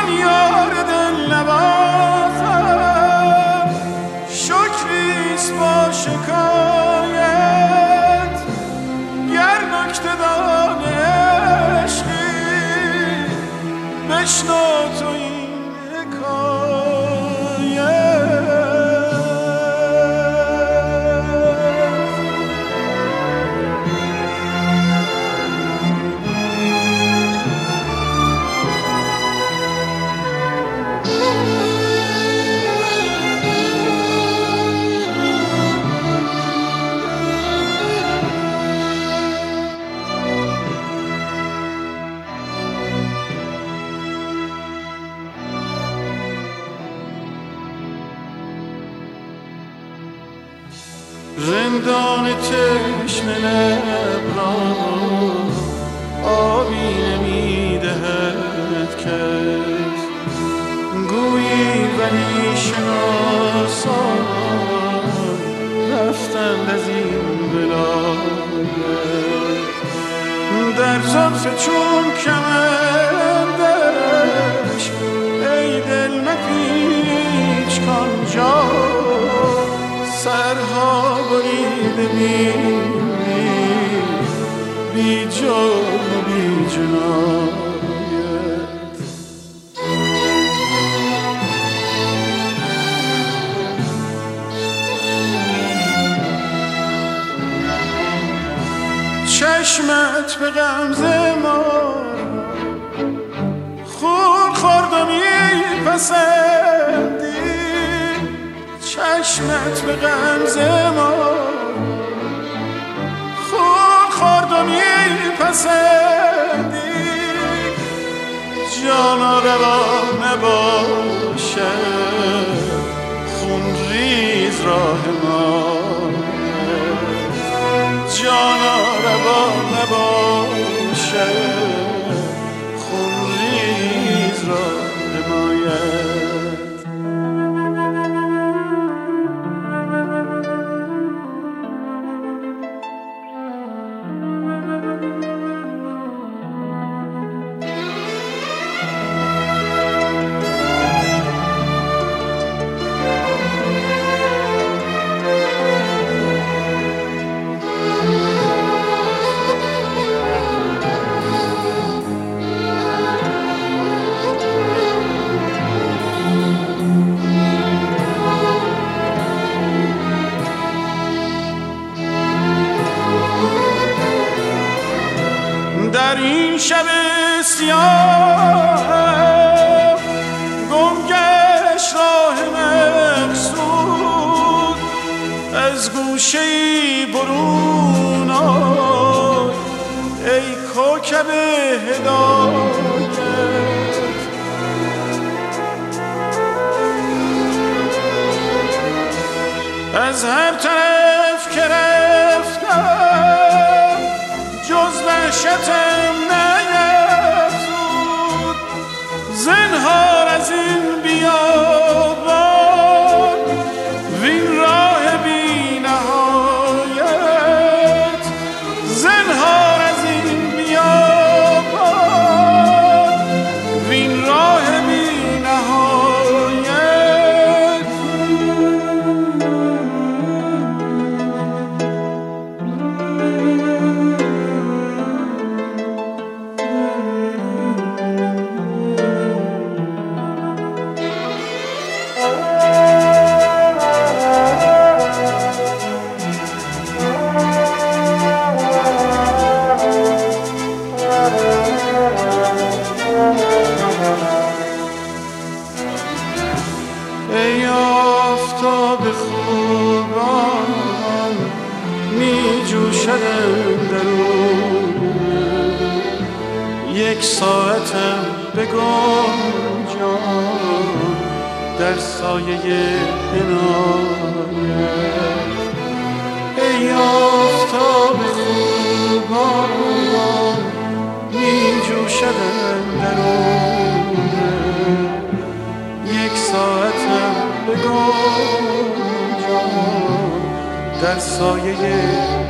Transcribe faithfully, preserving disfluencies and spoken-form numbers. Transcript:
یار دل نوازم شکریست با شکایت گر نکته دان عشقی بشنو تو این رندان چشم لب را آبی نمیدهد کس گویی ولی شناسان رفتند از این ولایت در زلف چون کمندش ای دل مپیچ کانجا سرها بریده می‌بینی بی جان و بی جنایت چشمت به غمزه مار خون خورد و میپسندی چشمت به غمزه ما خون خورد و میپسندی جانا روا نباشد خون ریز راه ما جانا روا نباشد خون ریز راه مایت در این شب سیاه گمگشت راه مقصود از گوشه‌ای برون آی ای کوکب هدایت از هر طرف که رفتم جز وحشتم نیفزود زنهار از این بیابان وین راه بی نهایت زنهار از این بیابان وین راه بی نهایت ای آفتاب خوبان می جوشد درون یک ساعتم بگم جان در سایه عنایت ای آفتاب خوبان می جوشد درون یک ساعتم بگم جان در سایه